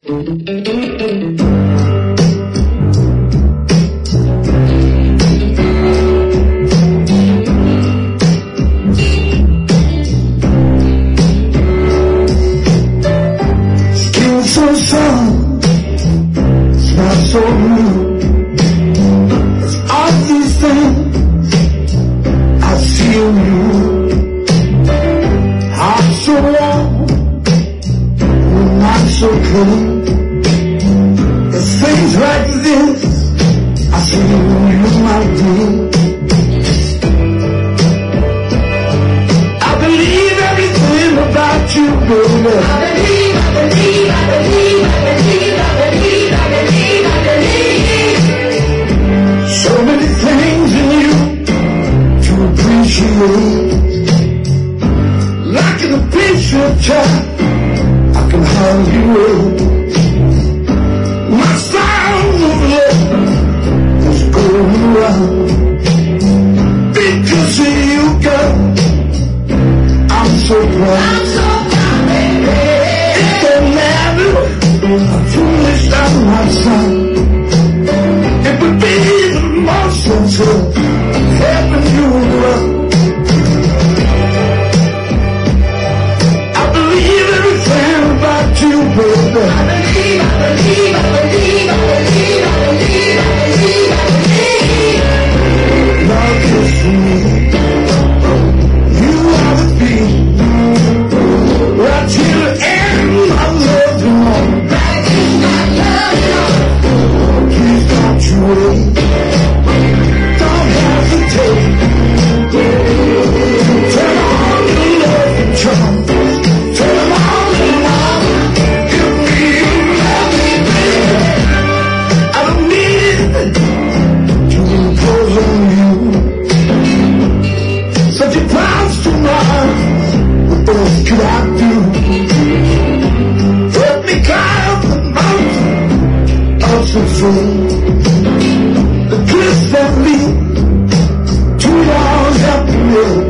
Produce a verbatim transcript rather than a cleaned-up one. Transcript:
Skin so soft, smell so new. It's all these things I see in you. Heart so warm, not so clean. It's things like this I see you, my dear. I believe everything about you, baby. I believe, I believe, I believe, I believe, I believe, I believe, I believe. So many things in you to appreciate. Like in a picture, child, I can hardly wait. My style of love is going around. Because of you, girl, I'm so proud. I'm so proud, baby. It don't matter how foolish I might sound. It would be the most sincere of having you around. I believe everything about you, baby. I believe, I believe, I believe, I believe, I believe, I believe, I believe. Love is for me. You are the beat. Right till the end, I love you more. Right till my love you more. Please don't you wait. Don't hesitate. Turn on the love and charm. Turn on the love. Give me you, love me, baby. I don't need to impose on you. Such a price to mine. What else could I do? Help me climb the mountain of suffering. The kiss that lead to your happiness.